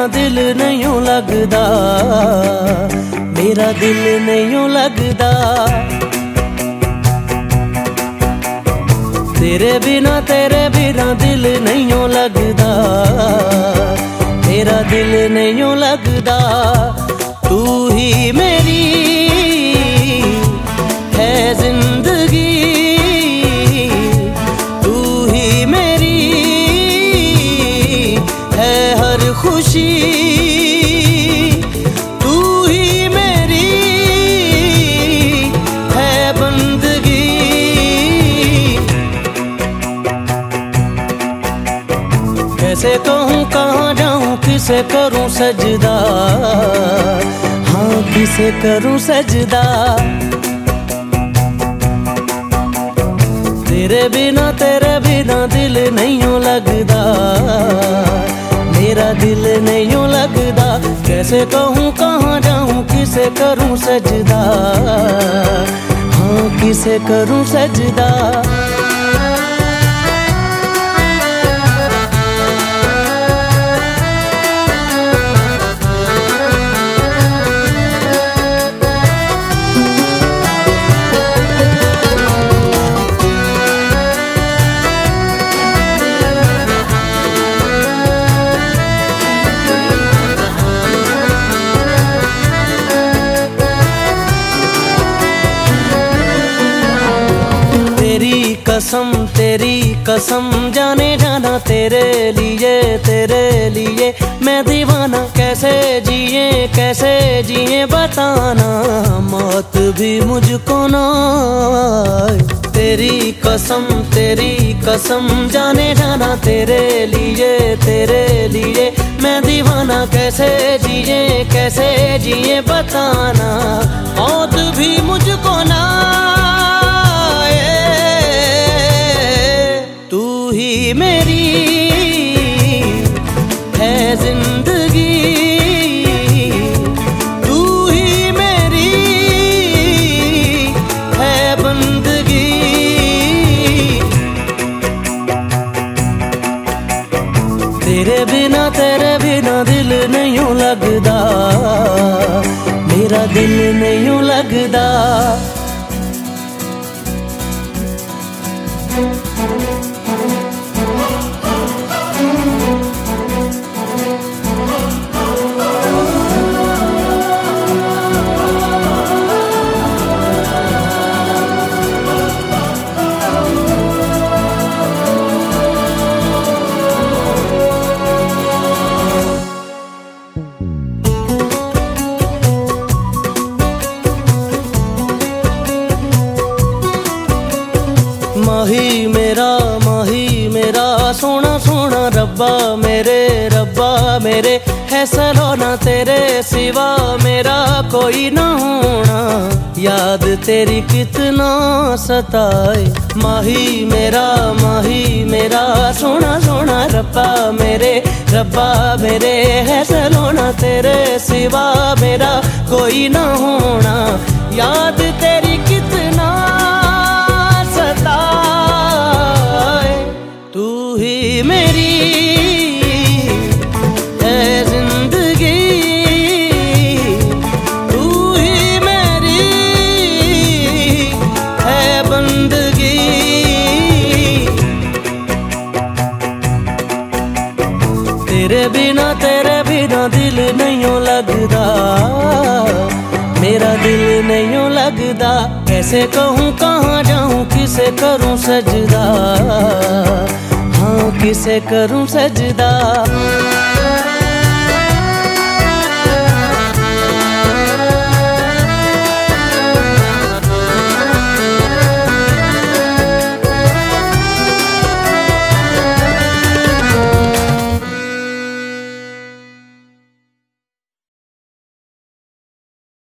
दिल नहीं लगदा, मेरा दिल नहीं लगदा। तेरे बिना दिल नहीं लगदा, मेरा दिल नहीं लगदा। तू ही मेरी है जिंदगी, तू ही मेरी है हर खुशी, तू ही मेरी है बंदगी। कैसे कहूँ कहाँ जाऊँ, किसे करूँ सजदा, हाँ किसे करूँ सजदा। तेरे बिना दिल नहीं लगदा, मेरा दिल नहीं लगदा। कैसे कहूँ कहाँ जाऊँ, किसे करूँ सजदा, हाँ किसे करूँ सजदा। तेरी कसम जाने जाना, तेरे लिए मैं दीवाना। कैसे जिए बताना, मौत भी मुझको ना आए। तेरी कसम जाने जाना, तेरे लिए मैं दीवाना। कैसे जिए बताना, मौत भी मुझको ना आए। तू ही मेरी है जिंदगी, तू ही मेरी है बंदगी। तेरे बिना दिल नहीं लगदा, मेरा दिल नहीं लगदा। माही मेरा सोना सोना रब्बा मेरे है सलोना। तेरे सिवा मेरा कोई ना होना, याद तेरी कितना सताए। माही मेरा सोना सोना रब्बा मेरे है सलोना। तेरे सिवा मेरा कोई ना होना, याद तेरी कितना सताए। तू ही मेरी है जिंदगी, तू ही मेरी है बंदगी। तेरे बिना दिल नहीं लगदा, मेरा दिल नहीं लगदा। कैसे कहूँ कहाँ जाऊँ, किसे करूँ सजदा, हाँ किसे करूँ सजदा।